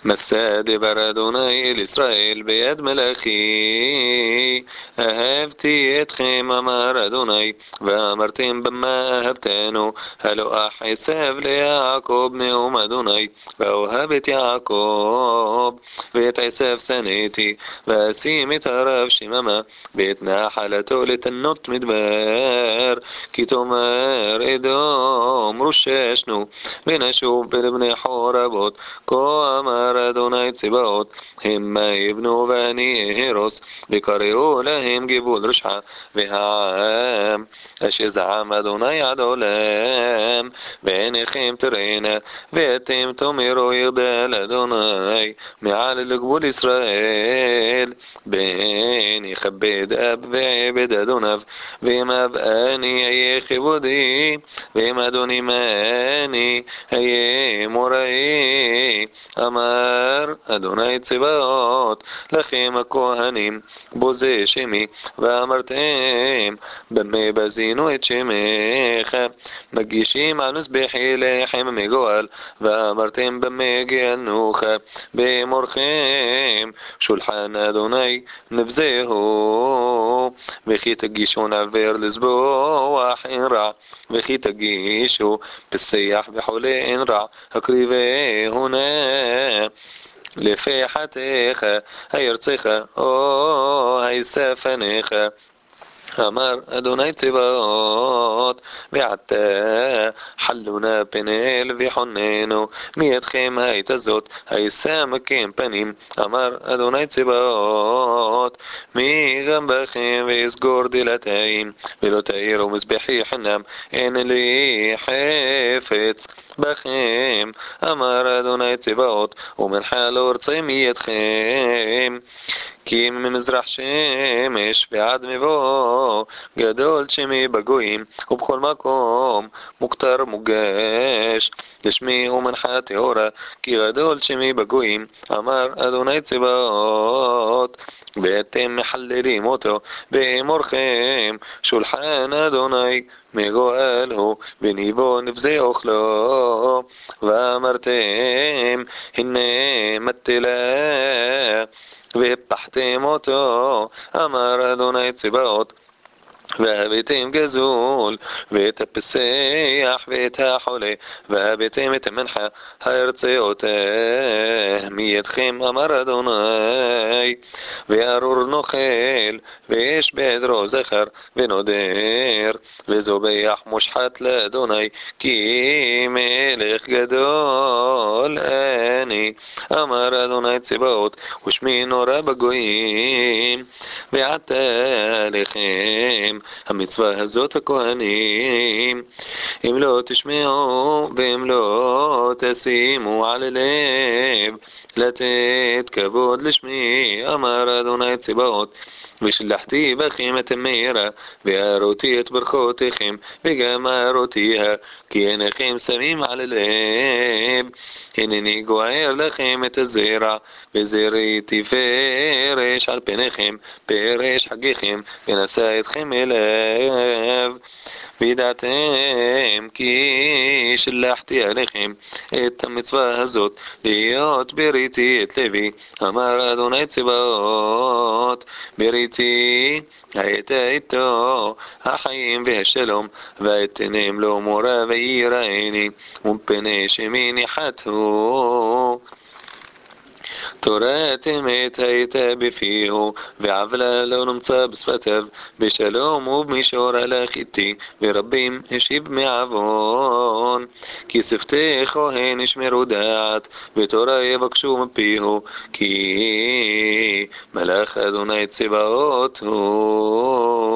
מסע דבר אדוני אל ישראל ביד מלאכי. אהבתי אתכם אמר אדוני, ואמרתם במה אהבתנו, הלא אחסב ליעקב נאום אדוני, ואוהב את יעקב ואת עשיו שנאתי, ואשים את הרב שממה ואת נחלתו לתנות מדבר. כי תאמר אדום רוששנו ונשוב אל בני חורבות, כה אמר אדוני צבאות, המה יבנו ואני אהרוס, וקראו להם גבול רשעה, והעם אשר זעם אדוני עד עולם. ועיניכם תראינה ואתם תאמרו ירדה לאדוני מעל לגבול ישראל. בן יכבד אב ועבד אדוניו, ואם אב אני אהיה כבודי, ואם אדוני מאני אהיה מוראי. אמר אדוני צבאות לכם הכהנים בוזה שמי, ואמרתם במה בזינו את שמך, מגישים על מזבחי לחם מגואל, ואמרתם במה גאלנוך, באמורכם שולחן אדוני נבזהו. וכי תגישו נעבר לזבוח אין רע, וכי תגישו פסח וחולה אין רע, הקריבהו נא לפחתך הירצך או הישא פניך. אמר אדוני צבאות, ועתה חלונה פניאל וחוננו מידכם הייתה זאת, הישא מכם פנים. אמר אדוני צבאות, מי גם בכם ואסגור דלתיים, ולא תאירו מזבחי חינם, אין לי חפץ בכם. אמר אדוני צבאות, ומנחה לא ארצה מידכם, כי ממזרח שמש ועד מבוא גדול שמי בגויים, ובכל מקום מוכתר מוגש לשמי ומנחה טהורה, כי גדול שמי בגויים. אמר אדוני צבאות, ואתם מחללים אותו באמורכם שולחן אדוני מגואל הוא, וניבו נבזה אוכלו. ואמרתם הנה מטלה והפחתם אותו. אמר אדוני צבאות, והבאתם גזול ואת הפסח ואת החולה, והבאתם את המנחה הארצה אותה מידכם. אמר אדוני, וארור נוכל ויש בעדרו זכר ונודר, וזובח מושחת לאדוני, כי מלך גדול אני. אמר אדוני צבאות, ושמי נורא בגויים. ועתה לכם המצווה הזאת הכהנים, אם לא תשמעו ואם לא תשימו על לב לתת כבוד לשמי. אמר אדוני צבאות, ושלחתי בכם את המאירה, והראותי את ברכותיכם, וגם ארותיה, כי אינכם שמים על לב. הנני גוער לכם את הזרע, וזרעתי פרש על פניכם, פרש חגיכם, ונשא אתכם אליו. וידעתם כי שלחתי עליכם את המצווה הזאת, להיות בריתי את לוי. אמר אדוני צבאות, בריתי הייתה איתו החיים והשלום, ואתנם לו מורה ויראני, ומפני שמי ניחתו. תורת אמת הייתה בפיהו, ועוולה לא נמצא בשפתיו. בשלום ובמישור הלך איתי, ורבים השיב מעוון. כי שפתי כהן ישמרו דעת, ותורה יבקשו מפיהו, כי מלאך אדוני צבאות הוא.